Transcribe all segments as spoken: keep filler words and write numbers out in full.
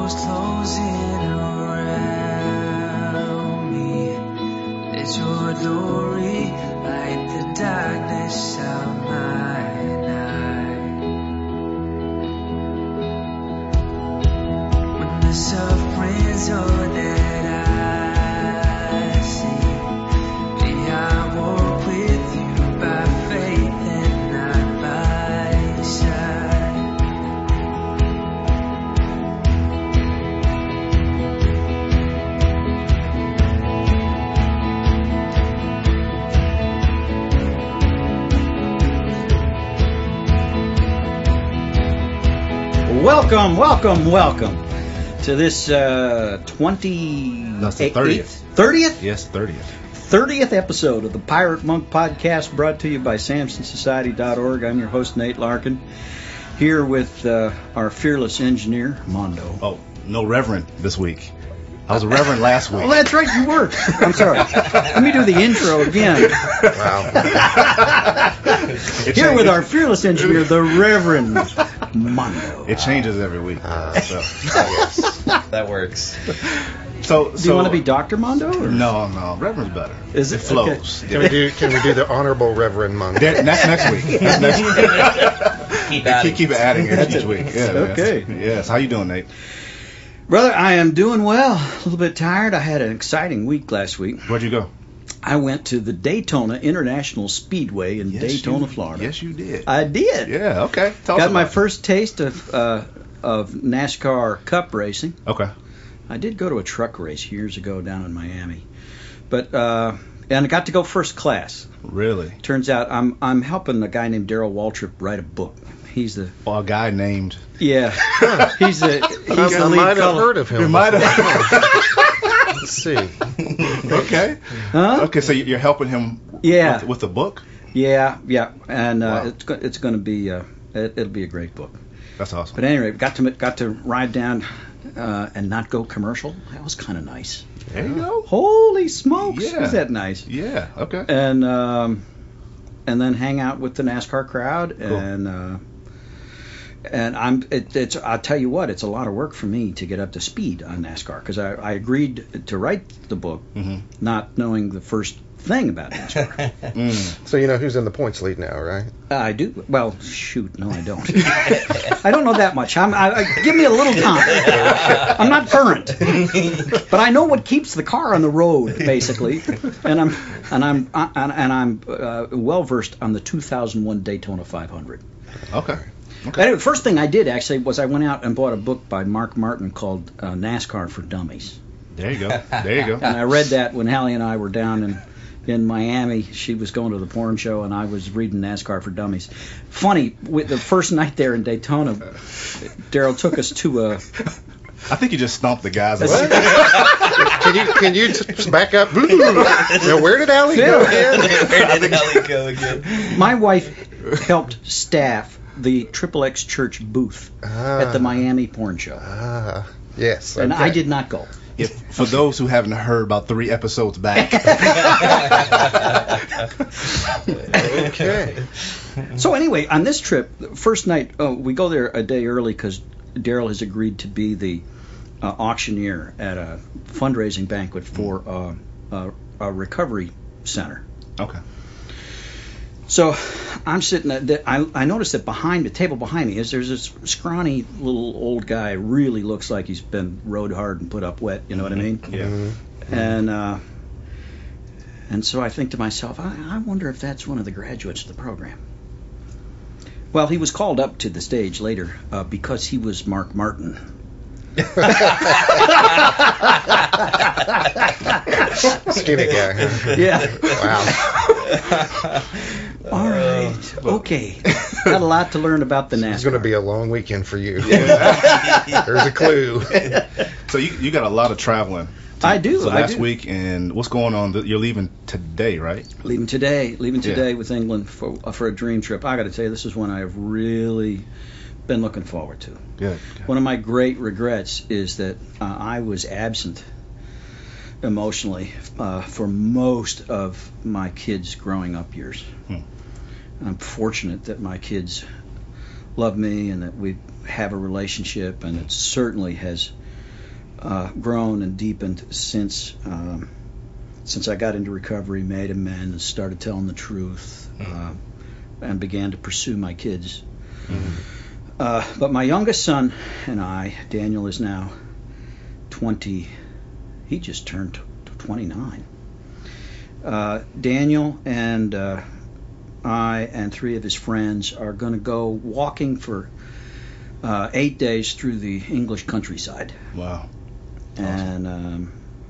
shadows closing around me. Let your glory light the darkness of my night. When the suffering's all that I see, may I walk with you by faith and not by sight. Welcome, welcome, welcome to this uh, twenty... That's the thirtieth. thirtieth? Yes, thirtieth. thirtieth episode of the Pirate Monk Podcast, brought to you by Samson Society dot org. I'm your host, Nate Larkin, here with uh, our fearless engineer, Mondo. Oh, no reverend this week. I was a reverend last week. Oh, that's right, you were. I'm sorry. Let me do the intro again. Wow. Here with our fearless engineer, the Reverend Mondo. It changes every week. Uh, so. yes, that works. So, Do so, you want to be Doctor Mondo? Or? No, no. Reverend's better. Is it? It flows. Can we do? Can we do the Honorable Reverend Monk? Ne- next, next week. Next, next week. Keep adding. Keep, keep it adding it each week. Yeah, Okay. Yes. yes. How you doing, Nate? Brother, I am doing well. A little bit tired. I had an exciting week last week. Where'd you go? I went to the Daytona International Speedway in Yes, Daytona, you, Florida. Yes, you did. I did. Yeah. Okay. Tell us Got my about it. first taste of uh, of NASCAR Cup racing. Okay. I did go to a truck race years ago down in Miami, but uh, and I got to go first class. Really? Turns out I'm I'm helping a guy named Daryl Waltrip write a book. He's the Well, a guy named. yeah. He's the he's I, the I lead might have color. heard of him. You might have. Let's see. Okay. Huh? Okay. So you're helping him. Yeah. With, with the book. Yeah, yeah, and uh, Wow. it's go- it's going to be uh, it, it'll be a great book. That's awesome. But anyway, got to got to ride down uh, and not go commercial. That was kind of nice. There you go. Holy smokes, Yeah. was that nice? Yeah. Okay. And um, and then hang out with the NASCAR crowd, Cool. and uh, and I'm it, it's I'll tell you what, it's a lot of work for me to get up to speed on NASCAR because I, I agreed to write the book, Mhm. not knowing the first thing about NASCAR. Mm. So you know who's in the points lead now, right? I do. Well, shoot, no, I don't. I don't know that much. I'm, I, I, give me a little time. I'm not current, but I know what keeps the car on the road, basically, and I'm and I'm uh, and, and I'm uh, well versed on the two thousand one Daytona five hundred. Okay. Anyway, the first thing I did actually was I went out and bought a book by Mark Martin called uh, NASCAR for Dummies, There you go. There you go. and I read that when Hallie and I were down in. In Miami, she was going to the porn show, and I was reading NASCAR for Dummies. Funny, with the first night there in Daytona, Daryl took us to a. I think you just stomped the guys. That's- away. Can you can you t- back up? Now, where did Allie go again? Where did Ellie go again? My wife helped staff the Triple X Church booth at the Miami porn show, Ah, yes. and okay. I did not go. If, for those who haven't heard about three episodes back. Okay. So anyway, on this trip, first night, oh, we go there a day early because Daryl has agreed to be the uh, auctioneer at a fundraising banquet for uh, a, a recovery center. Okay. So I'm sitting at the, I, I noticed that behind the table behind me is there's this scrawny little old guy, really looks like he's been rode hard and put up wet, you know what I mean? Yeah. Mm-hmm. And uh, and so I think to myself, I, I wonder if that's one of the graduates of the program. Well, he was called up to the stage later uh, because he was Mark Martin. Skinny guy. Huh? Yeah. Wow. All right. Okay. Got a lot to learn about the NASCAR. It's going to be a long weekend for you. There's a clue. So you you got a lot of traveling. I do. So I last do. week, and what's going on? You're leaving today, right? Leaving today, leaving Yeah. today with England for uh, for a dream trip. I got to tell you, this is one I've really been looking forward to. Good. One of my great regrets is that uh, I was absent emotionally uh, for most of my kids' growing up years. Hmm. I'm fortunate that my kids love me and that we have a relationship, and it certainly has uh, grown and deepened since um, since I got into recovery, made amends, started telling the truth, uh, and began to pursue my kids. Mm-hmm. Uh, but my youngest son and I, Daniel is now twenty. He just turned twenty-nine. Uh, Daniel and uh, I and three of his friends are going to go walking for uh, eight days through the English countryside. Wow. And um,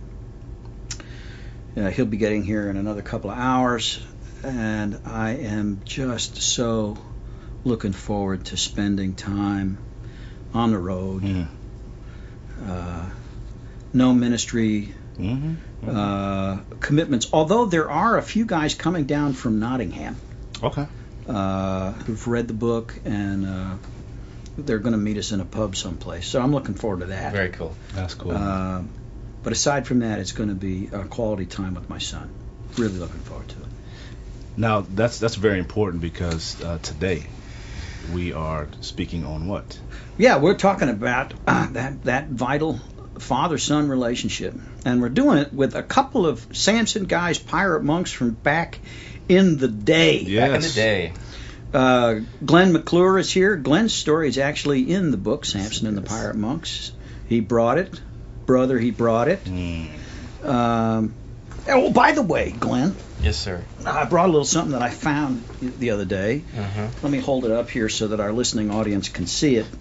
uh, he'll be getting here in another couple of hours. And I am just so looking forward to spending time on the road. Mm. Uh, no ministry Mm-hmm. Mm-hmm. uh, commitments, although there are a few guys coming down from Nottingham Okay. uh, who've read the book, and uh, they're going to meet us in a pub someplace. So I'm looking forward to that. Very cool. That's cool. Uh, but aside from that, it's going to be a quality time with my son. Really looking forward to it. Now that's that's very important because uh, today we are speaking on what? Yeah, we're talking about uh, that that vital father-son relationship, and we're doing it with a couple of Samson guys, pirate monks from back in the day. Yes. Back in the day. Uh, Glenn McClure is here. Glenn's story is actually in the book Samson and the Pirate Monks. He brought it, brother. He brought it. Mm. Um, oh, by the way, Glenn, Yes, sir. I brought a little something that I found the other day. Uh-huh. Let me hold it up here so that our listening audience can see it.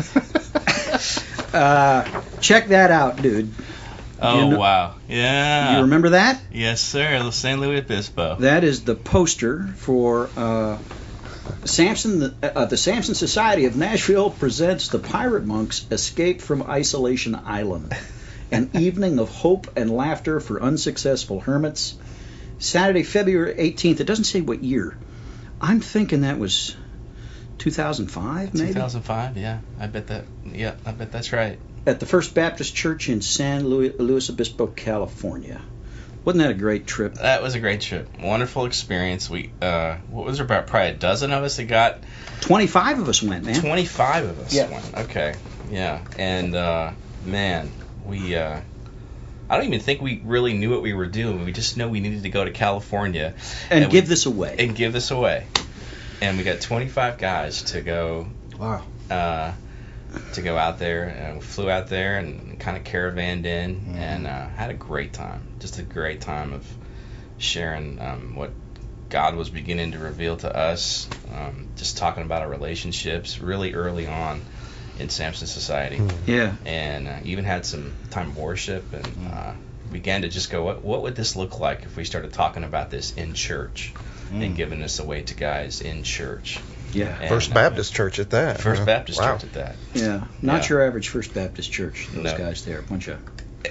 uh, check that out, dude. Oh, You know- wow. Yeah. You remember that? Yes, sir. Saint Louis Obispo. That is the poster for uh, Samson. The, uh, the Samson Society of Nashville presents the Pirate Monks' Escape from Isolation Island, an evening of hope and laughter for unsuccessful hermits. Saturday, February eighteenth. It doesn't say what year. I'm thinking that was two thousand five, maybe? two thousand five, yeah. I bet that, yeah, I bet that's right. At the First Baptist Church in San Luis, Luis Obispo, California. Wasn't that a great trip? That was a great trip. Wonderful experience. We, uh, what was there, about probably a dozen of us that got? twenty-five of us went, man. twenty-five of us Yeah. went. Okay, yeah. And, uh, man, we, uh, I don't even think we really knew what we were doing. We just know we needed to go to California. And, we- give this away. And give this away. And we got twenty-five guys to go Wow. uh, to go out there, and we flew out there and kind of caravanned in, Mm. and uh, had a great time. Just a great time of sharing um, what God was beginning to reveal to us. Um, just talking about our relationships really early on in Samson Society, Yeah. and uh, even had some time of worship, and uh, began to just go, what, what would this look like if we started talking about this in church Mm. and giving this away to guys in church? Yeah. And, First uh, Baptist Church at that. First huh? Baptist Wow. Church at that. Yeah, not Yeah. your average First Baptist church. Those No. guys there, a bunch of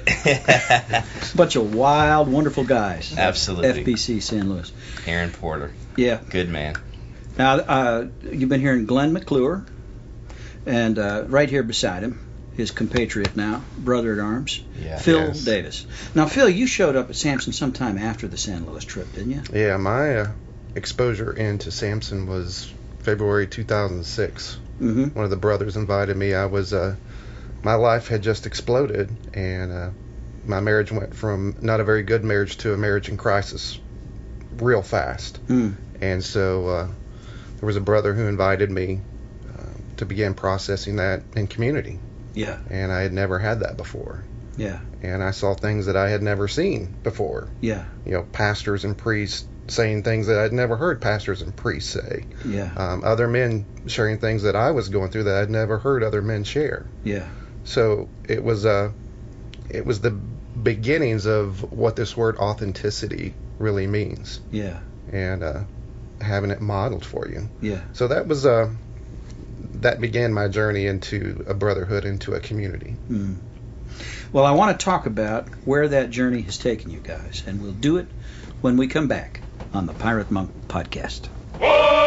bunch of wild, wonderful guys. Absolutely. F B C San Luis. Aaron Porter, Yeah. good man. Now, uh, you've been hearing Glenn McClure, and uh, right here beside him, his compatriot now, brother at arms, Yeah. Phil Yes. Davis. Now, Phil, you showed up at Samson sometime after the San Luis trip, didn't you? Yeah, my uh, exposure into Samson was February two thousand six. Mm-hmm. One of the brothers invited me. I was, uh, my life had just exploded, and uh, my marriage went from not a very good marriage to a marriage in crisis real fast. Mm. And so uh, there was a brother who invited me uh, to begin processing that in community, Yeah. and I had never had that before. Yeah. And I saw things that I had never seen before. Yeah. You know, pastors and priests saying things that I'd never heard pastors and priests say. Yeah. Um, other men sharing things that I was going through that I'd never heard other men share. Yeah. So it was uh, it was the beginnings of what this word authenticity really means, Yeah. and uh, having it modeled for you. Yeah. So that was uh, that began my journey into a brotherhood, into a community. Mm. Well, I want to talk about where that journey has taken you guys, and we'll do it when we come back on the Pirate Monk Podcast. Oh,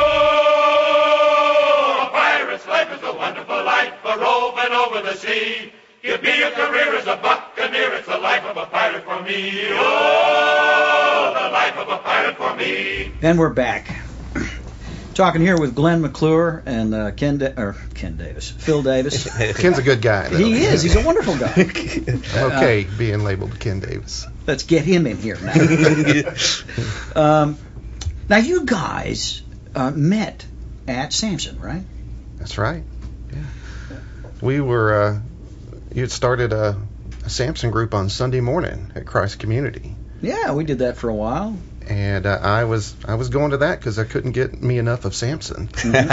a pirate's life is a wonderful life, a roving over the sea. Give me a career as a buccaneer, it's the life of a pirate for me. Oh, the life of a pirate for me. And we're back. Talking here with Glenn McClure and uh, Ken da- or Ken Davis, Phil Davis. Ken's a good guy. Though. He is. He's a wonderful guy. I'm okay being labeled Ken Davis. Let's get him in here now. um, now you guys uh, met at Samson, right? That's right. Yeah. We were. Uh, you had started a, a Samson group on Sunday morning at Christ Community. Yeah, we did that for a while. And uh, I was I was going to that because I couldn't get me enough of Samson. Mm-hmm. and,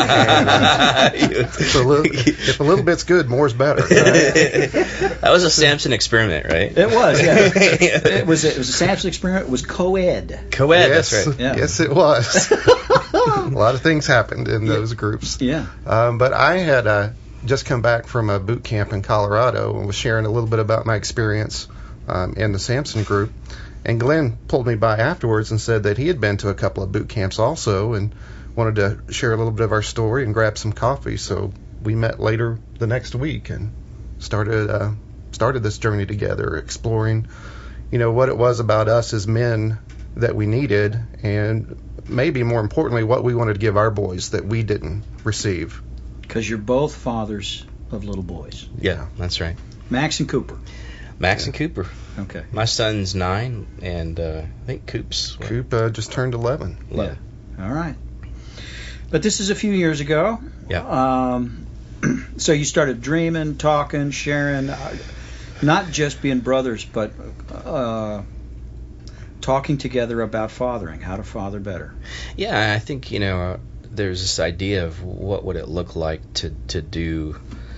uh, if, a little, if a little bit's good, more's better. Right? That was a Samson experiment, right? It was, yeah. it was. It was a Samson experiment. It was co-ed. Co-ed, yes, that's right. Yeah. Yes, it was. A lot of things happened in those groups. Yeah. Um, but I had uh, just come back from a boot camp in Colorado and was sharing a little bit about my experience um, in the Samson group. And Glenn pulled me by afterwards and said that he had been to a couple of boot camps also and wanted to share a little bit of our story and grab some coffee. So we met later the next week and started uh, started this journey together, exploring, you know, what it was about us as men that we needed, and maybe more importantly, what we wanted to give our boys that we didn't receive. Because you're both fathers of little boys. Yeah, that's right. Max and Cooper. Max and Cooper. Okay. My son's nine, and uh, I think Coop's what, Coop uh, just turned eleven. eleven. Yeah. All right. But this is a few years ago. Yeah. Um, so you started dreaming, talking, sharing, uh, not just being brothers, but uh, talking together about fathering, how to father better. Yeah, I think, you know, uh, there's this idea of what would it look like to, to do,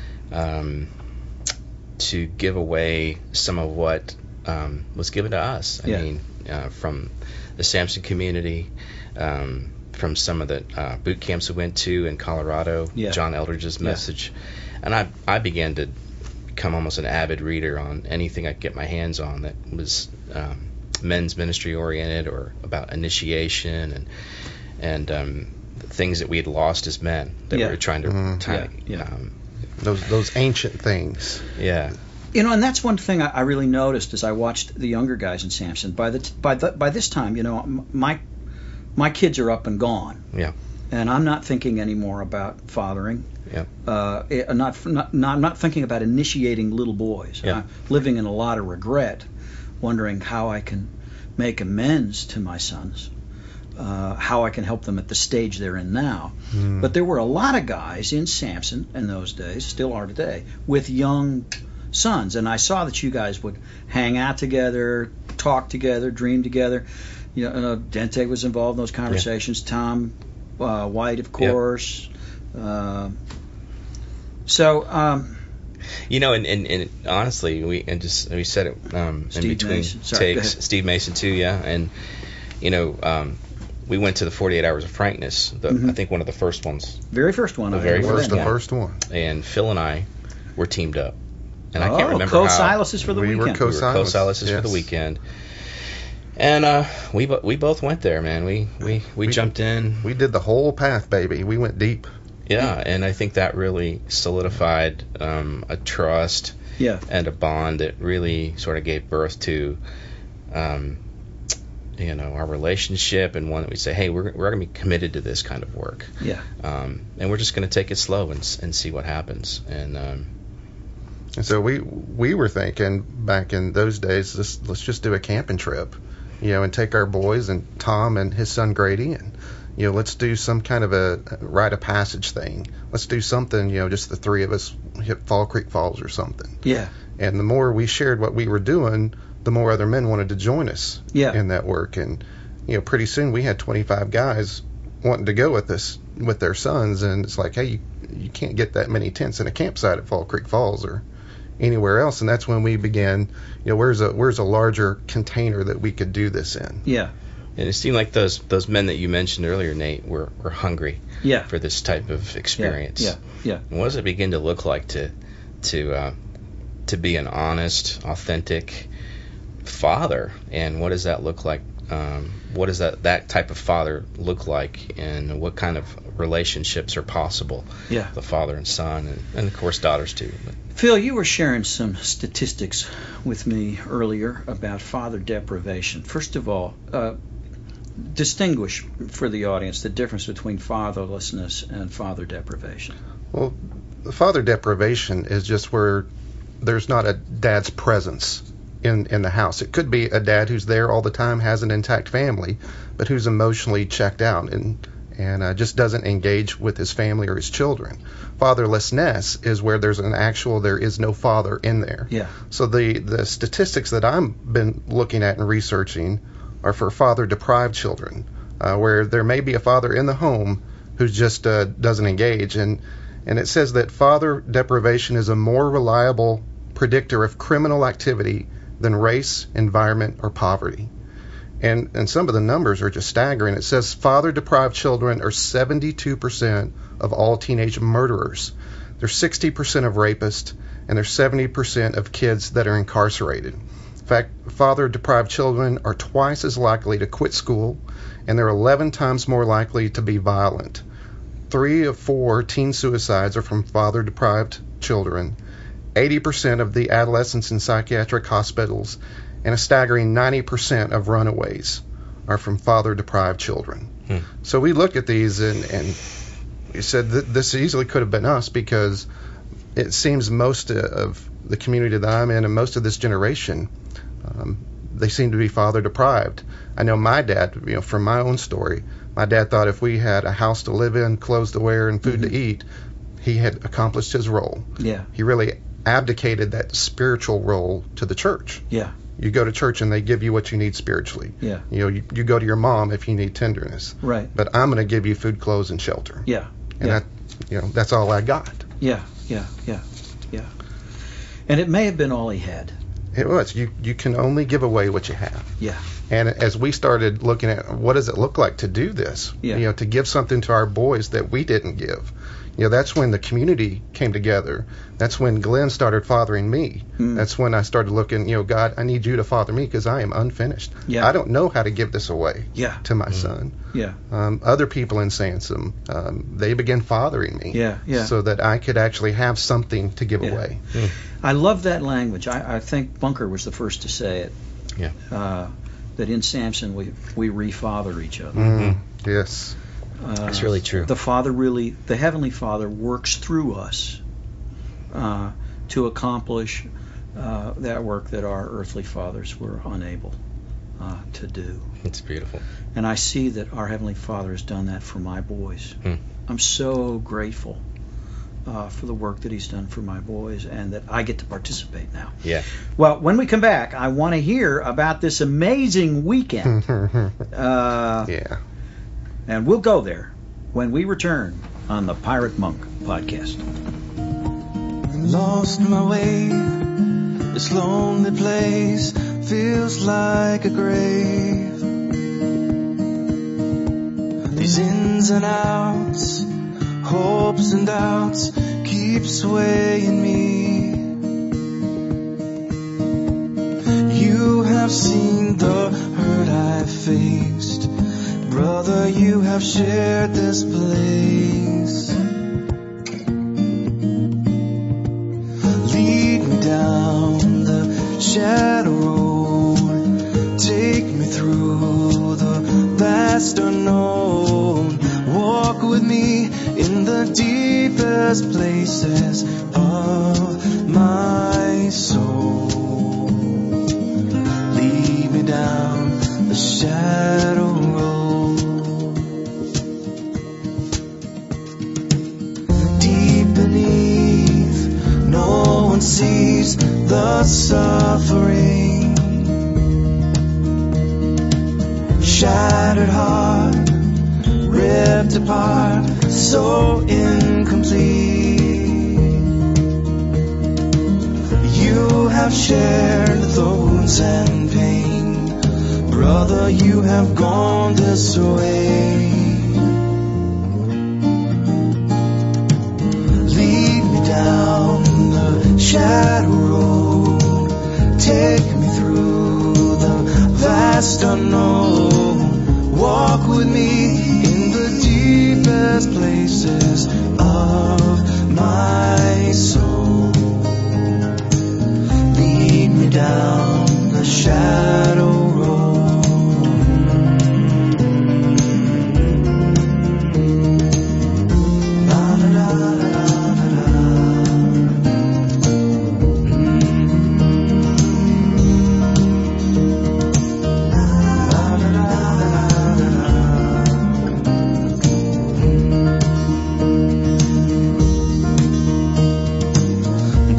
um, to give away some of what um, was given to us. I Yeah. mean, uh, from the Samson community, um, from some of the uh, boot camps we went to in Colorado, Yeah. John Eldridge's Yeah. message. And I, I began to become almost an avid reader on anything I could get my hands on that was um, men's ministry oriented or about initiation and and um, things that we had lost as men that Yeah. we were trying to Mhm. kind of, Yeah, yeah. Um, Those those ancient things. yeah. You know, and that's one thing I, I really noticed as I watched the younger guys in Samson. By the t- by the, by this time, you know, m- my my kids are up and gone. Yeah. And I'm not thinking anymore about fathering. Yeah. Uh, it- I'm not, not not I'm not thinking about initiating little boys. Yeah. I'm living in a lot of regret, wondering how I can make amends to my sons. Uh, how I can help them at the stage they're in now. Mm. But there were a lot of guys in Samson in those days, still are today, with young sons. And I saw that you guys would hang out together, talk together, dream together. You know, uh, Dente was involved in those conversations. Tom uh, White, of course. Uh, so, um, You know, and, and, and honestly, we and just we said it um, in Steve between Mason. Sorry, go takes. ahead. Steve Mason too, yeah, and you know, um, we went to the forty-eight Hours of Frankness. The, Mhm. I think one of the first ones, very first one. The I very ever First, read. the yeah. first one. and Phil and I were teamed up, and I oh, can't remember how co-silas for the We were weekend. co- we were co-silas Yes. for the weekend. And uh, we bo- we both went there, man. We we, we, We- jumped in. We did the whole path, baby. We went deep. Yeah, and I think that really solidified um, a trust Yeah. and a bond that really sort of gave birth to, um, you know, our relationship, and one that we say, hey, we're we're going to be committed to this kind of work, Yeah. um, and we're just going to take it slow and s- and see what happens. And um, And so we we were thinking back in those days, let's, let's just do a camping trip, you know, and take our boys and Tom and his son Grady, and you know, let's do some kind of a rite of passage thing. Let's do something, you know, just the three of us hit Fall Creek Falls or something. Yeah. And the more we shared what we were doing, the more other men wanted to join us Yeah. in that work. And you know, pretty soon we had twenty-five guys wanting to go with us with their sons, and it's like, hey, you, you can't get that many tents in a campsite at Fall Creek Falls or anywhere else. And that's when we began, you know, where's a where's a larger container that we could do this in. Yeah. and it seemed like those those men that you mentioned earlier, Nate, were, were hungry Yeah. for this type of experience. Yeah. Yeah. And what does it begin to look like to to uh, to be an honest, authentic father? And what does that look like? Um, what does that that type of father look like? And what kind of relationships are possible? Yeah. The father and son, and, and of course daughters too. But Phil, you were sharing some statistics with me earlier about father deprivation. First of all, uh, distinguish for the audience the difference between fatherlessness and father deprivation. Well, father deprivation is just where there's not a dad's presence in, in the house. It could be a dad who's there all the time, has an intact family, but who's emotionally checked out and and uh, just doesn't engage with his family or his children. Fatherlessness is where there's an actual, there is no father in there. Yeah. So the, the statistics that I've been looking at and researching are for father-deprived children, uh, where there may be a father in the home who just uh, doesn't engage. And, and it says that father deprivation is a more reliable predictor of criminal activity than race, environment, or poverty. And, and some of the numbers are just staggering. It says father-deprived children are seventy-two percent of all teenage murderers. They're sixty percent of rapists, and they're seventy percent of kids that are incarcerated. In fact, father-deprived children are twice as likely to quit school, and they're eleven times more likely to be violent. Three of four teen suicides are from father-deprived children. eighty percent of the adolescents in psychiatric hospitals and a staggering ninety percent of runaways are from father-deprived children. Hmm. So we look at these and, and we said that this easily could have been us, because it seems most of the community that I'm in and most of this generation, um, they seem to be father-deprived. I know my dad, you know, from my own story, my dad thought if we had a house to live in, clothes to wear, and food mm-hmm. to eat, he had accomplished his role. Yeah. He really abdicated that spiritual role to the church. Yeah. You go to church and they give you what you need spiritually. Yeah. You know, you, you go to your mom if you need tenderness. Right. But I'm going to give you food, clothes, and shelter. Yeah. And yeah. that, you know, that's all I got. Yeah. Yeah. Yeah. Yeah. And it may have been all he had. It was. You you can only give away what you have. Yeah. And as we started looking at what does it look like to do this, yeah. you know, to give something to our boys that we didn't give. You know, that's when the community came together. That's when Glenn started fathering me. Mm. That's when I started looking, you know, God, I need you to father me because I am unfinished. Yeah. I don't know how to give this away yeah. to my mm. son. Yeah. Um, other people in Sansom, um, they began fathering me yeah. Yeah. so that I could actually have something to give yeah. away. Mm. I love that language. I, I think Bunker was the first to say it. Yeah. Uh, that in Samson we we re-father each other. Mm. Yes. Uh, That's really true. The Father really, the Heavenly Father works through us uh, to accomplish uh, that work that our earthly fathers were unable uh, to do. It's beautiful. And I see that our Heavenly Father has done that for my boys. Hmm. I'm so grateful uh, for the work that He's done for my boys and that I get to participate now. Yeah. Well, when we come back, I want to hear about this amazing weekend. uh, yeah. And we'll go there when we return on the Pirate Monk podcast. Lost my way, this lonely place feels like a grave. These ins and outs, hopes and doubts keep swaying me. You have seen the hurt I've faced. Brother, you have shared this place. Lead me down the shadow road. Take me through the vast unknown. Walk with me in the deepest places of my soul. Lead me down the shadow road. No one sees the suffering. Shattered heart, ripped apart, so incomplete. You have shared the wounds and pain. Brother, you have gone this way. Down the shadow road, take me through the vast unknown. Walk with me in the deepest places of my soul. Lead me down the shadow road.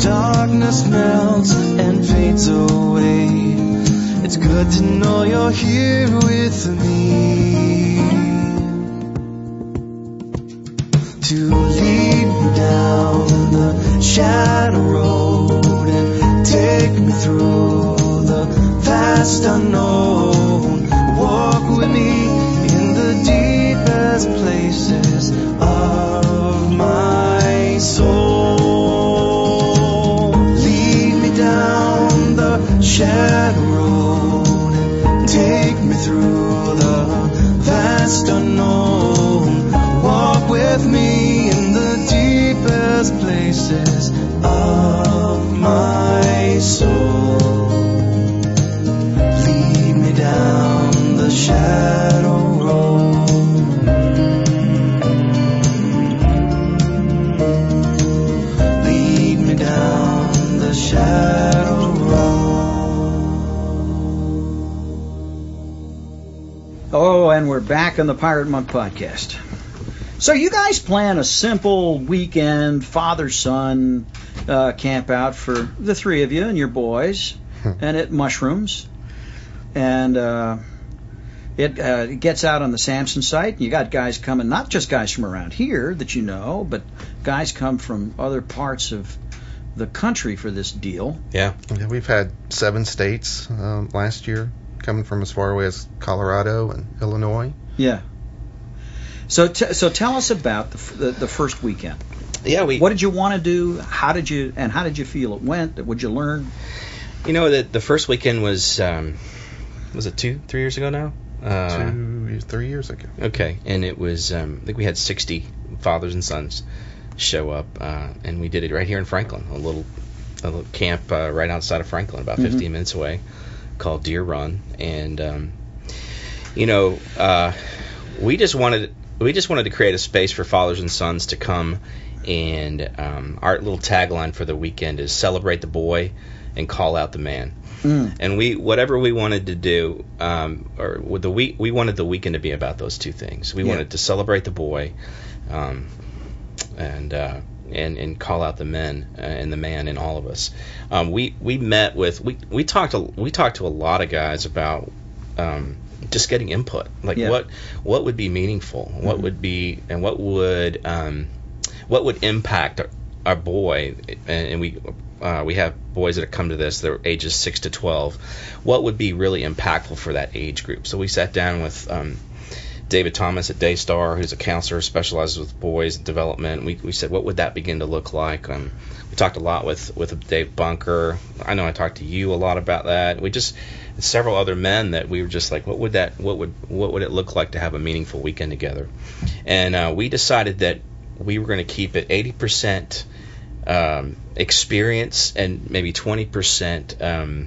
darkness melts and fades away. It's good to know you're here with me, to lead me down the shadow road and take me through the vast unknown. Walk with me in the deepest places of my soul. Lead me down the shadow road and take me through the vast unknown. Walk with me in the deepest places of my soul. Lead me down the shadow road. Lead me down the shadow road. Oh, and we're back on the Pirate Monk podcast. So you guys plan a simple weekend father-son uh, camp out for the three of you and your boys, and it mushrooms, and uh, it uh, gets out on the Samson site. You got guys coming, not just guys from around here that you know, but guys come from other parts of the country for this deal. Yeah. Yeah, we've had seven states um, last year, coming from as far away as Colorado and Illinois. Yeah. So, t- so tell us about the, f- the the first weekend. Yeah, we. What did you want to do? How did you and how did you feel it went? What did you learn? You know, the the first weekend was um, was it two, three years ago now? Uh, Two, three years ago. Okay, and it was um, I think we had sixty fathers and sons show up, uh, and we did it right here in Franklin, a little a little camp uh, right outside of Franklin, about Mm-hmm. fifteen minutes away, called Deer Run, and um, you know, uh, we just wanted. We just wanted to create a space for fathers and sons to come, and um, our little tagline for the weekend is celebrate the boy and call out the man. Mm. And we, whatever we wanted to do, um, or with the week, we wanted the weekend to be about those two things. We Yeah. wanted to celebrate the boy, um, and uh, and and call out the men uh, and the man in all of us. Um, we we met with we we talked to, we talked to a lot of guys about. Um, just getting input, like Yeah. what what would be meaningful, what Mhm. would be, and what would um, what would impact our, our boy, and, and we uh, we have boys that have come to this, they're ages six to twelve. What would be really impactful for that age group? So we sat down with um, David Thomas at Daystar, who's a counselor, specializes with boys development. We we said, what would that begin to look like? Um, we talked a lot with with Dave Bunker. I know I talked to you a lot about that. We just several other men that we were just like, what would that what would what would it look like to have a meaningful weekend together? And uh, we decided that we were going to keep it eighty percent um, experience and maybe twenty percent um,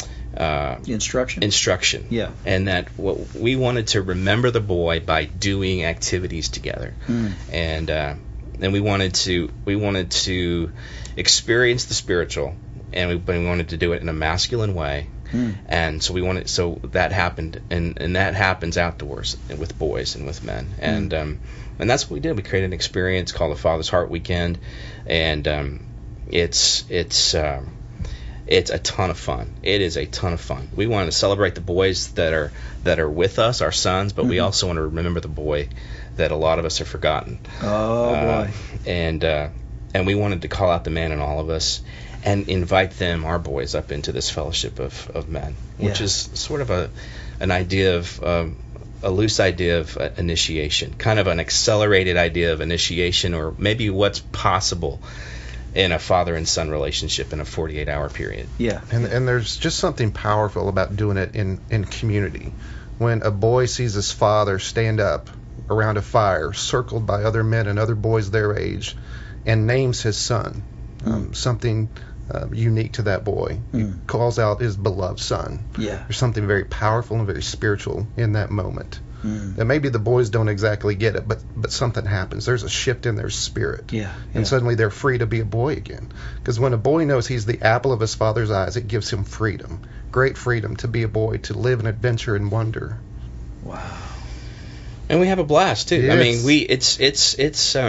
uh, Instruction. instruction. Yeah. And that what we wanted to remember the boy by doing activities together. Mm. And uh, and we wanted to we wanted to experience the spiritual, and we, but we wanted to do it in a masculine way. Mm. And so we wanted, so that happened, and, and that happens outdoors with boys and with men, and Mm. um, and that's what we did. We created an experience called the Father's Heart Weekend, and um, it's it's um, it's a ton of fun. It is a ton of fun. We want to celebrate the boys that are that are with us, our sons, but Mm-hmm. we also want to remember the boy that a lot of us have forgotten. Oh Uh, boy. and uh, and we wanted to call out the man in all of us, and invite them, our boys, up into this fellowship of, of men, which Yeah. is sort of a an idea of um, a loose idea of uh, initiation, kind of an accelerated idea of initiation, or maybe what's possible in a father and son relationship in a forty-eight hour period. Yeah. And and there's just something powerful about doing it in, in community. When a boy sees his father stand up around a fire, circled by other men and other boys their age, and names his son, um, something uh, unique to that boy. He Mm. calls out his beloved son. Yeah. There's something very powerful and very spiritual in that moment. Mm. And maybe the boys don't exactly get it, but but something happens. There's a shift in their spirit. Yeah. And yeah. suddenly they're free to be a boy again. Because when a boy knows he's the apple of his father's eyes, it gives him freedom. Great freedom to be a boy, to live in adventure and wonder. Wow. And we have a blast too. I Yes. mean, we it's it's it's um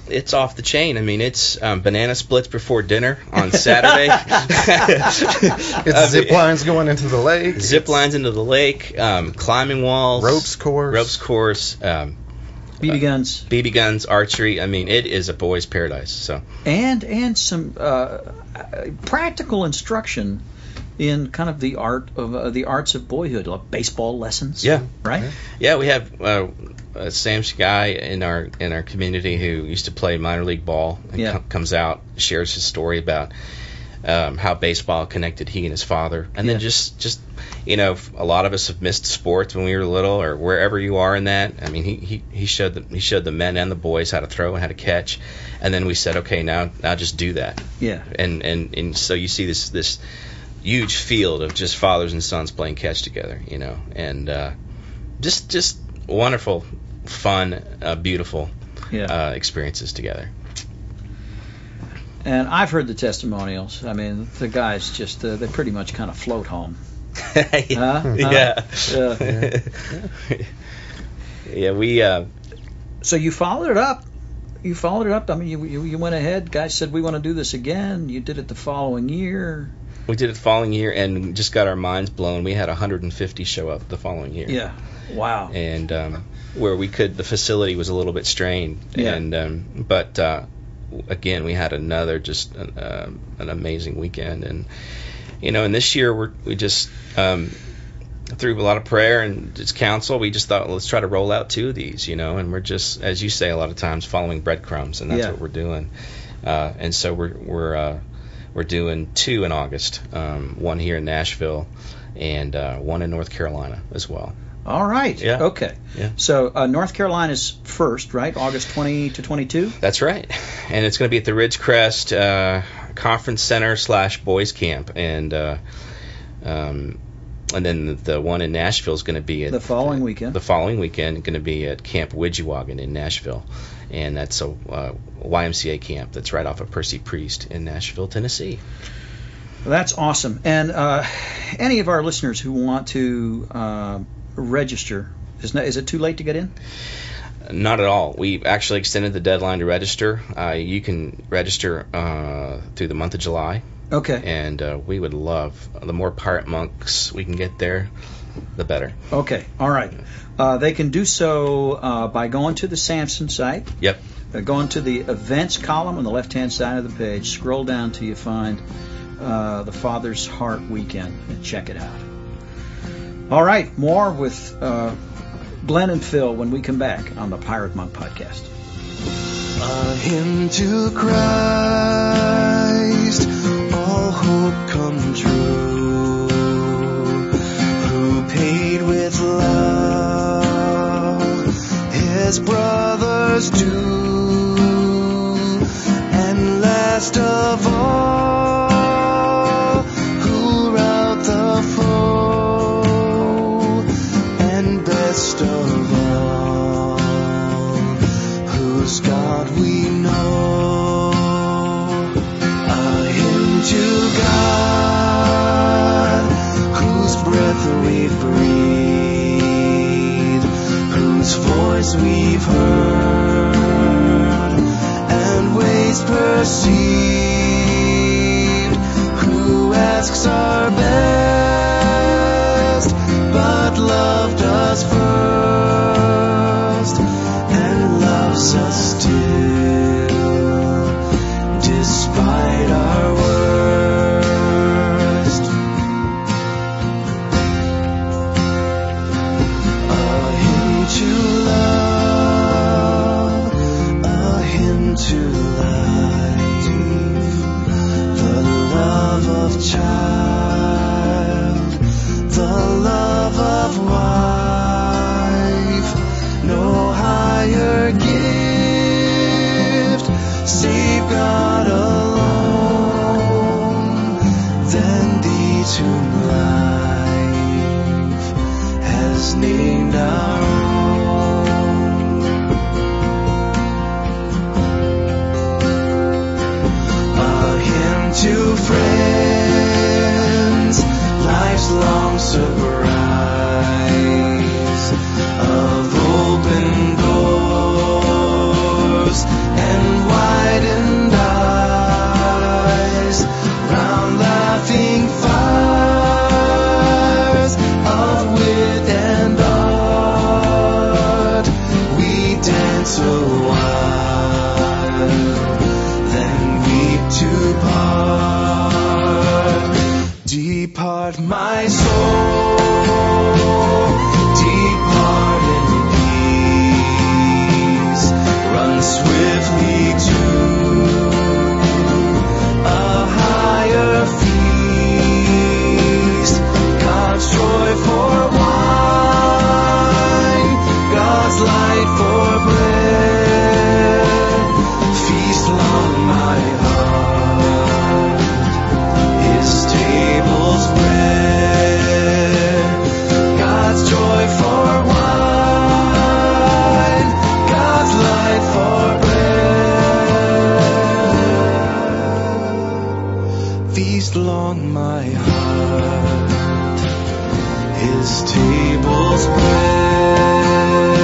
it's off the chain. I mean, it's um, banana splits before dinner on Saturday. It's zip lines going into the lake. Zip lines into the lake, um, climbing walls, ropes course, ropes course, um, B B guns, B B guns, archery. I mean, it is a boy's paradise. So and and some uh, practical instruction in kind of the art of uh, the arts of boyhood, like baseball lessons. Yeah, right. Yeah, we have uh, a Sam's guy in our in our community who used to play minor league ball. And Yeah. com- comes out, shares his story about um, how baseball connected he and his father, and Yeah. then just just you know, a lot of us have missed sports when we were little, or wherever you are in that. I mean, he he, he showed the he showed the men and the boys how to throw and how to catch, and then we said, okay, now now just do that. Yeah. And and and so you see this this huge field of just fathers and sons playing catch together, you know, and uh, just just wonderful, fun, uh, beautiful Yeah. uh, experiences together. And I've heard the testimonials. I mean, the guys just uh, they pretty much kind of float home. yeah. Huh? yeah. Uh, Yeah, we uh, so you followed it up. You followed it up. I mean, you you, you went ahead. Guys said we want to do this again. You did it the following year. we did it the following year and just got our minds blown. We had one hundred fifty show up the following year. Yeah. Wow. And um, where we could, the facility was a little bit strained. Yeah. And um, but uh, again, we had another just an, uh, an amazing weekend. And you know, and this year we're we just um, through a lot of prayer and just counsel, we just thought, well, let's try to roll out two of these. You know, and we're just, as you say, a lot of times following breadcrumbs, and that's Yeah. what we're doing. Uh, and so we're we're uh, we're doing two in August, um, one here in Nashville, and uh, one in North Carolina as well. All right. Yeah. Okay. Yeah. So uh, North Carolina's first, right? August twentieth to twenty-two. That's right, and it's going to be at the Ridgecrest uh, Conference Center slash Boys Camp, and uh, um, and then the, the one in Nashville is going to be at The following weekend. The following weekend, going to be at Camp Widgewagon in Nashville, and that's a uh, Y M C A camp that's right off of Percy Priest in Nashville, Tennessee. That's awesome. And uh, any of our listeners who want to uh, register, is, not, is it too late to get in? Not at all. We actually extended the deadline to register. Uh, you can register uh, through the month of July. Okay. And uh, we would love, the more pirate monks we can get there, the better. Okay. All right. Uh, they can do so uh, by going to the Samson site. Yep. Uh, going to the events column on the left-hand side of the page. Scroll down till you find uh, the Father's Heart Weekend and check it out. All right. More with uh, Glenn and Phil when we come back on the Pirate Monk Podcast. A hymn to Christ, all hope come true, who paid with love his brother's due, and last of all, who rout the foe, and best of all, whose God we know. A hymn to God, whose breath we've breathed, whose voice we've heard, and ways perceived, who asks our best, but loved us first, and loves us still, despite our worst. A hymn to love, a hymn to life, the love of child feast long my heart, his tables spread.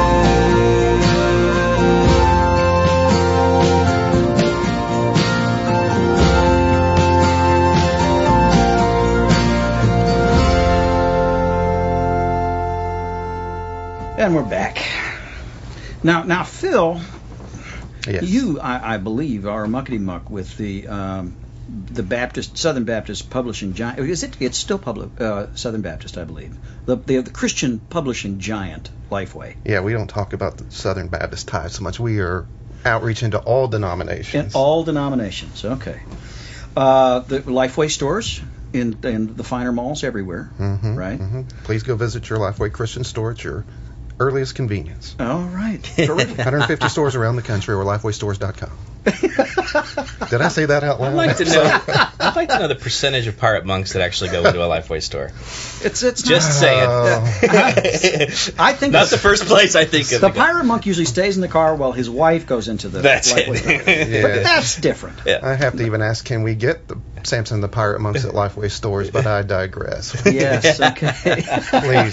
And we're back. Now, now, Phil, Yes. you, I, I believe, are a muckety muck with the um, the Baptist Southern Baptist Publishing Giant. Is it? It's still public uh, Southern Baptist, I believe. The, the the Christian publishing giant, Lifeway. Yeah, we don't talk about the Southern Baptist tithe so much. We are outreach into all denominations. In all denominations. Okay. Uh, the Lifeway stores in in the finer malls everywhere. Mhm, right. mhm. Please go visit your Lifeway Christian store at your earliest convenience. All right. Terrific. one hundred fifty stores around the country or lifeway stores dot com. Did I say that out loud? I'd like to know. I'd like to know the percentage of pirate monks that actually go into a Lifeway store. It's it's Just Oh. saying. I think Not it's- the first place I think of. The to go. pirate monk usually stays in the car while his wife goes into the That's Lifeway it. store. Yeah. But that's different. Yeah. I have to even ask, can we get the Samson the Pirate Monks at Lifeway stores? But I digress. Yes, okay. Please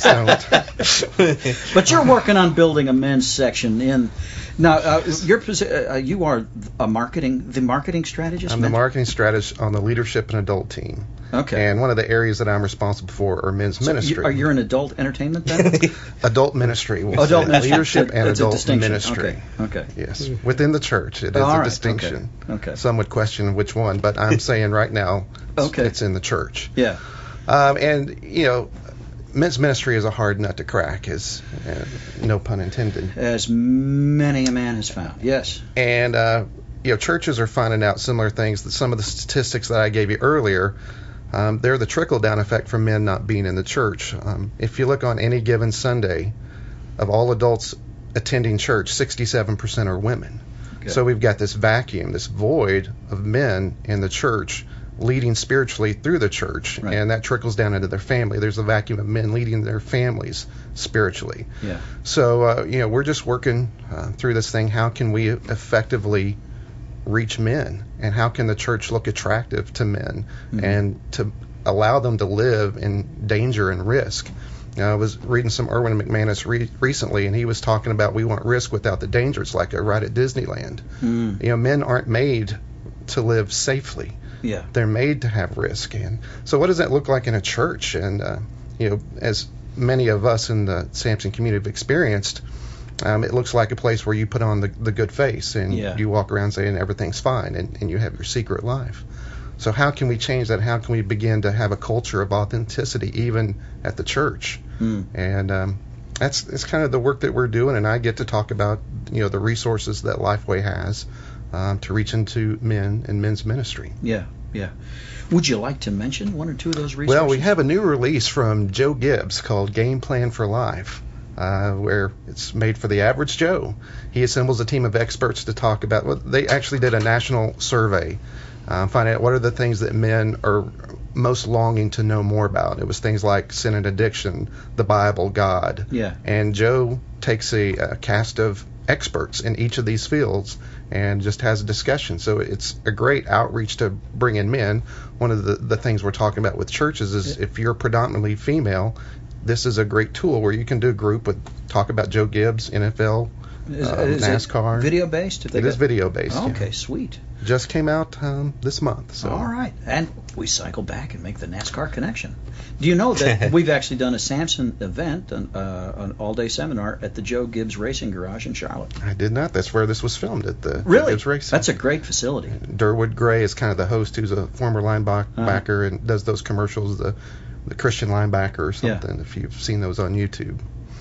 don't. But you're working on building a men's section in. Now, uh, your posi- uh, you are a marketing, the marketing strategist. I'm the man? marketing strategist on the leadership and adult team. Okay. And one of the areas that I'm responsible for are men's So ministry. you, are you an adult entertainment then? adult ministry. We'll Adult say. ministry. Leadership and It's a adult distinction. ministry. Okay. Okay. Yes. Within the church, it is All a right. distinction. Okay. Okay. Some would question which one, but I'm saying right now it's, Okay. it's in the church. Yeah. Um, and, you know, men's ministry is a hard nut to crack, is uh, no pun intended. As many a man has found. Yes. And, uh, you know, churches are finding out similar things. That some of the statistics that I gave you earlier, um, they're the trickle-down effect from men not being in the church. Um, if you look on any given Sunday, of all adults attending church, sixty-seven percent are women. Okay. So we've got this vacuum, this void of men in the church leading spiritually through the church, Right. and that trickles down into their family. There's a vacuum of men leading their families spiritually. Yeah. So, uh, you know, we're just working uh, through this thing. How can we effectively reach men, and how can the church look attractive to men, Mhm. and to allow them to live in danger and risk? You know, I was reading some Erwin McManus re- recently, and he was talking about we want risk without the danger. It's like a ride at Disneyland. Mm. You know, men aren't made to live safely. Yeah. They're made to have risk. And so what does that look like in a church? And, uh, you know, as many of us in the Samson community have experienced, um, it looks like a place where you put on the, the good face and Yeah. you walk around saying everything's fine, and, and you have your secret life. So how can we change that? How can we begin to have a culture of authenticity even at the church? Mm. And um, that's, that's kind of the work that we're doing, and I get to talk about, you know, the resources that Lifeway has um, to reach into men and men's ministry. Yeah. Yeah. Would you like to mention one or two of those resources? Well, we have a new release from Joe Gibbs called Game Plan for Life, uh, where it's made for the average Joe. He assembles a team of experts to talk about, well, they actually did a national survey, uh, find out what are the things that men are most longing to know more about. It was things like sin and addiction, the Bible, God. Yeah. And Joe takes a, a cast of experts in each of these fields and just has a discussion. So it's a great outreach to bring in men. One of the, the things we're talking about with churches is if you're predominantly female, this is a great tool where you can do a group with talk about Joe Gibbs, N F L, Is, uh, is NASCAR. it video based? It is video based. Okay, sweet. Just came out um, this month. So All right, and we cycle back and make the NASCAR connection. Do you know that we've actually done a Samson event, an, uh, an all-day seminar at the Joe Gibbs Racing Garage in Charlotte? I did not. That's where this was filmed at the Really? Gibbs Racing. That's a great facility. Durwood Gray is kind of the host, who's a former linebacker Uh-huh. and does those commercials, the the Christian linebacker or Yeah. something. If you've seen those on YouTube,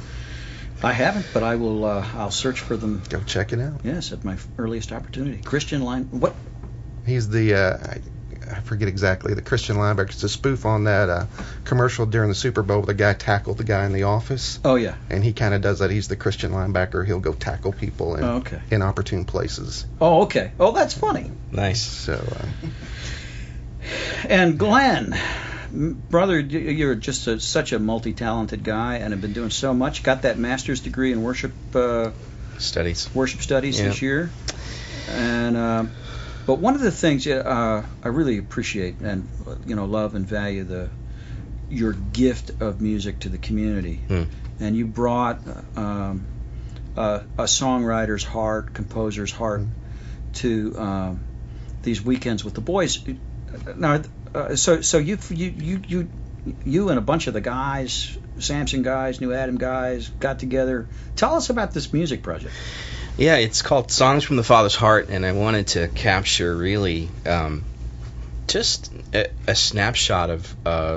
I haven't, but I will. Uh, I'll search for them. go check it out. Yes, at my earliest opportunity. Christian line. What? He's the uh, I, I forget exactly the Christian linebacker. It's a spoof on that uh, commercial during the Super Bowl. The guy tackled the guy in the office, Oh yeah. and he kind of does that. He's the Christian linebacker. He'll go tackle people in Oh, okay. inopportune places. Oh okay. Oh, that's funny. Nice. So uh, And Glenn, m- brother, y- you're just a, such a multi-talented guy, and have been doing so much. Got that master's degree in worship uh, Studies. worship studies Yeah. this year, and uh, But one of the things uh, I really appreciate and you know love and value the your gift of music to the community, Mm. and you brought um, a, a songwriter's heart, composer's heart to um, these weekends with the boys. Now, uh, so so you you you you you and a bunch of the guys, Samson guys, New Adam guys, got together. Tell us about this music project. Yeah, it's called Songs from the Father's Heart, and I wanted to capture really um, just a, a snapshot of, uh,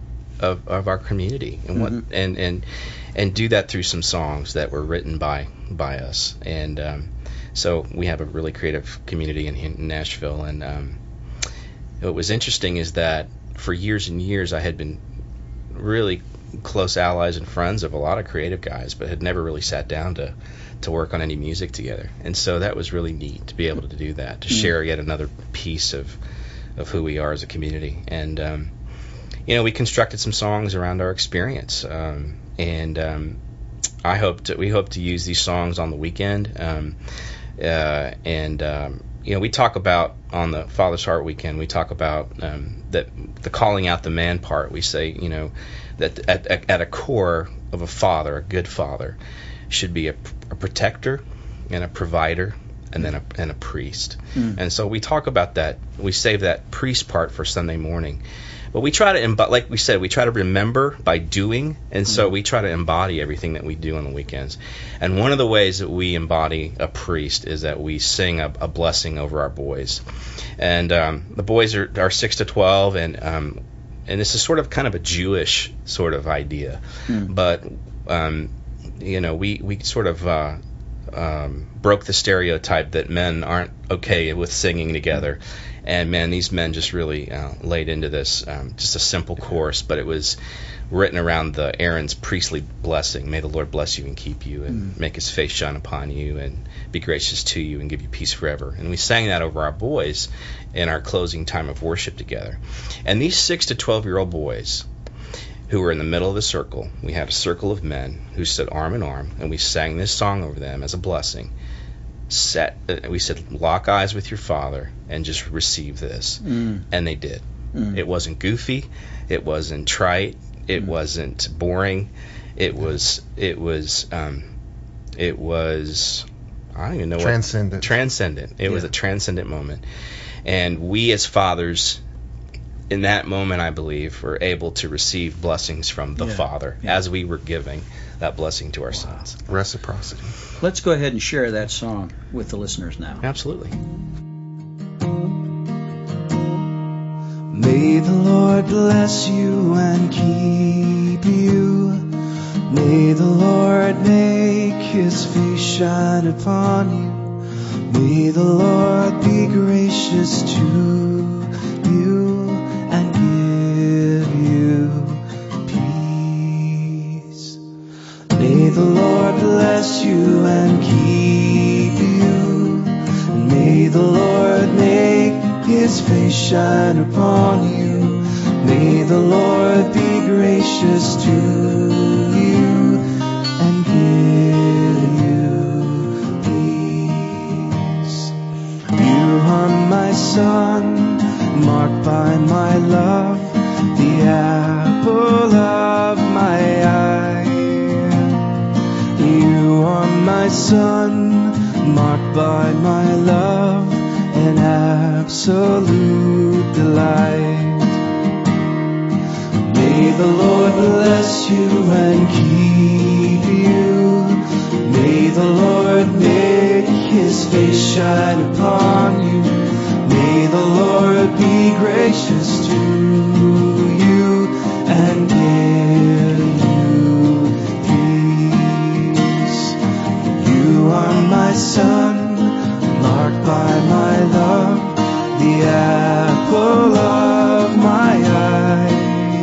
of of our community and what Mm-hmm. and, and and do that through some songs that were written by by us. And um, so we have a really creative community in, in Nashville. And um, what was interesting is that for years and years I had been really close allies and friends of a lot of creative guys, but had never really sat down to to work on any music together. And so that was really neat to be able to do that, to Mm. share yet another piece of of who we are as a community. And um, you know, we constructed some songs around our experience, um, and um, I hope to, we hope to use these songs on the weekend. Um, uh, and um, you know, we talk about on the Father's Heart weekend, we talk about um, that the calling out the man part. We say, you know, that at, at, at a core of a father, a good father, should be a, a protector and a provider and then a, and a priest. Mm. And so we talk about that. We save that priest part for Sunday morning. But we try to, emb- like we said, we try to remember by doing, and so we try to embody everything that we do on the weekends. And one of the ways that we embody a priest is that we sing a, a blessing over our boys. And um, the boys are, are six to twelve, and um, and this is sort of kind of a Jewish sort of idea. Mm. But, um, you know, we, we sort of uh, um, broke the stereotype that men aren't okay with singing together. And man, these men just really uh, laid into this, um, just a simple chorus, but it was written around the Aaron's priestly blessing. May the Lord bless you and keep you, and mm. make his face shine upon you, and be gracious to you, and give you peace forever. And we sang that over our boys in our closing time of worship together. And these six to twelve year old boys who were in the middle of the circle, we had a circle of men who stood arm in arm, and we sang this song over them as a blessing. Set, uh, we said, lock eyes with your father and just receive this. Mm. And they did. Mm. It wasn't goofy. It wasn't trite. It mm. wasn't boring. It was, it was, um, it was, I don't even know transcendent. what. Transcendent. It yeah. was a transcendent moment. And we as fathers, in that moment, I believe, were able to receive blessings from the yeah. Father yeah. as we were giving that blessing to our wow. sons. Reciprocity. Let's go ahead and share that song with the listeners now. Absolutely. May the Lord bless you and keep you. May the Lord make his face shine upon you. May the Lord be gracious to you and give you peace. May the Lord bless you and keep you. May the Lord make his face shine upon you. May the Lord be gracious to you and give you peace. You are my son, marked by my love, the apple of my eye. You are my son, marked by my love, an absolute delight. May the Lord bless you and keep you. May the Lord make his face shine upon you. May the Lord be gracious to you and give you peace. You are my son, marked by my love, the apple of my eye.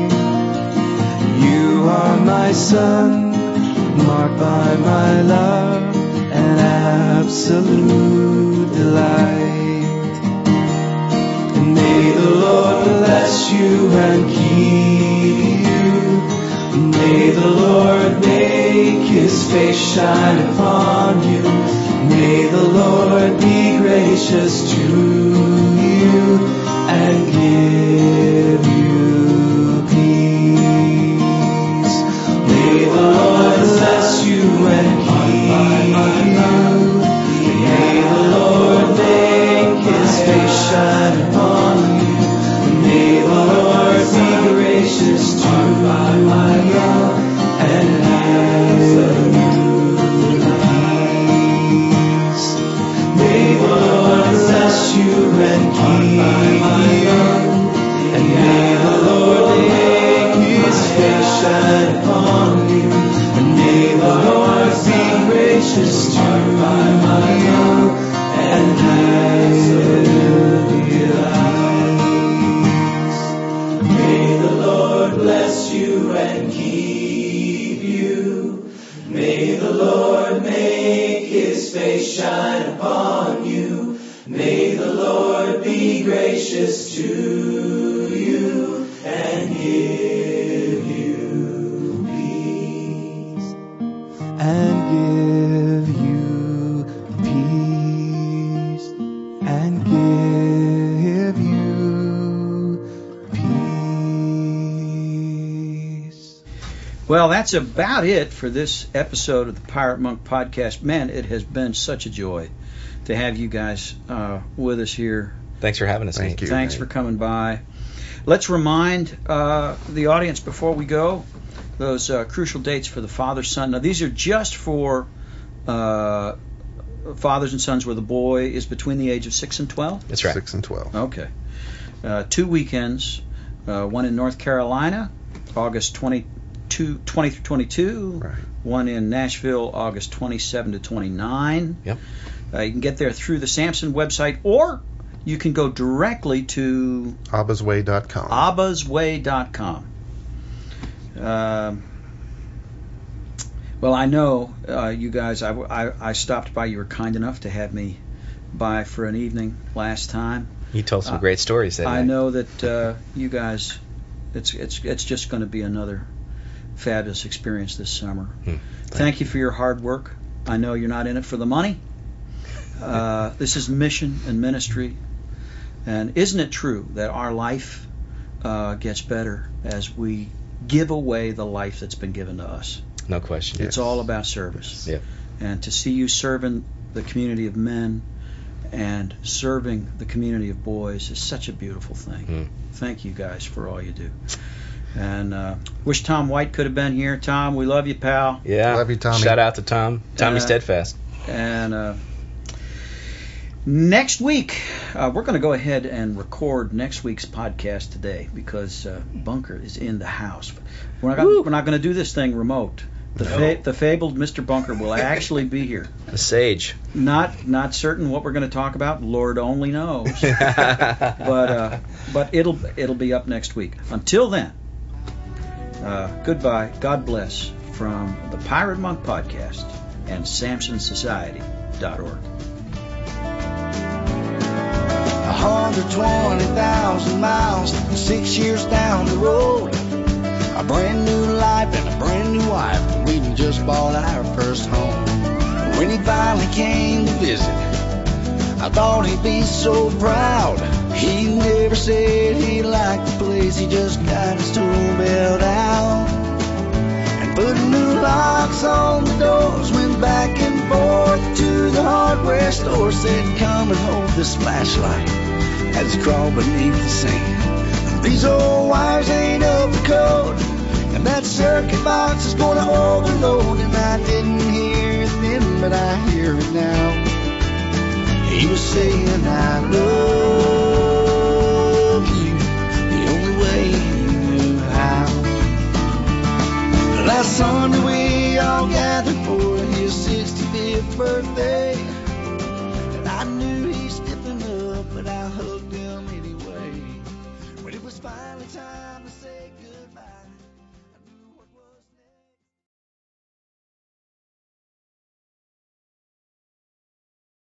You are my son, marked by my love, an absolute delight. And may the Lord bless you and keep you. May the Lord make his face shine upon you. May the Lord be gracious to you you and give you peace. May the Lord bless you and keep you. May the Lord make his face shine upon you. May the Lord be gracious to you and give you peace. May the Lord bless you and keep you. And may the Lord make his face shine upon you. And may the Lord be gracious to you and give you peace. May the Lord bless you and keep you. May the Lord make his face shine upon you. May the Lord be gracious to you and give you peace. And give you peace. And give you peace. Well, that's about it for this episode of the Pirate Monk Podcast. Man, it has been such a joy to have you guys uh, with us here. Thanks for having us. Thank Nate. you. Thanks for coming by. Let's remind uh, the audience before we go those uh, crucial dates for the Father Son. Now, these are just for uh, fathers and sons where the boy is between the age of six and twelve. That's right. Six and twelve. Okay. Uh, two weekends, uh, one in North Carolina, August twenty-two, twenty through twenty-two. Right. One in Nashville, August twenty-seven to twenty-nine. Yep. Uh, you can get there through the Samson website, or you can go directly to Abbas Way dot com. abbas way dot com. Um, well, I know uh, you guys, I, I, I stopped by. You were kind enough to have me by for an evening last time. You told some Uh, great stories that I night. know that uh, you guys, it's it's it's just going to be another fabulous experience this summer. Hmm. Thank you for your hard work. I know you're not in it for the money. Uh, this is mission and ministry. And isn't it true that our life uh, gets better as we give away the life that's been given to us? No question. It's all about service. Yep. And to see you serving the community of men and serving the community of boys is such a beautiful thing. Mm. Thank you guys for all you do. And uh, wish Tom White could have been here. Tom, we love you, pal. Yeah. Love you, Tommy. Shout out to Tom. Tommy Uh, Steadfast. And uh, next week, uh, we're going to go ahead and record next week's podcast today because uh, Bunker is in the house. We're not gonna, we're not going to do this thing remote. The, fa- the fabled Mister Bunker will actually be here. The sage. Not not certain what we're going to talk about. Lord only knows. but uh, but it'll it'll be up next week. Until then, uh, goodbye. God bless from the Pirate Monk Podcast and Samson Society dot org. one hundred twenty thousand miles, six years down the road. A brand new life and a brand new wife. We just bought our first home. When he finally came to visit, I thought he'd be so proud. He never said he liked the place. He just got his tool belt out and put new locks on the doors. Went back and forth to the hardware store. Said, come and hold this flashlight as he crawled beneath the sand. These old wires ain't up to code, and that circuit box is gonna overload. And I didn't hear it then, but I hear it now. He was saying, I love you the only way he knew how. Last Sunday we all gathered for his sixty-fifth birthday, and I knew he's stiffened up, but I hugged him anyway. When it was finally time to say goodbye.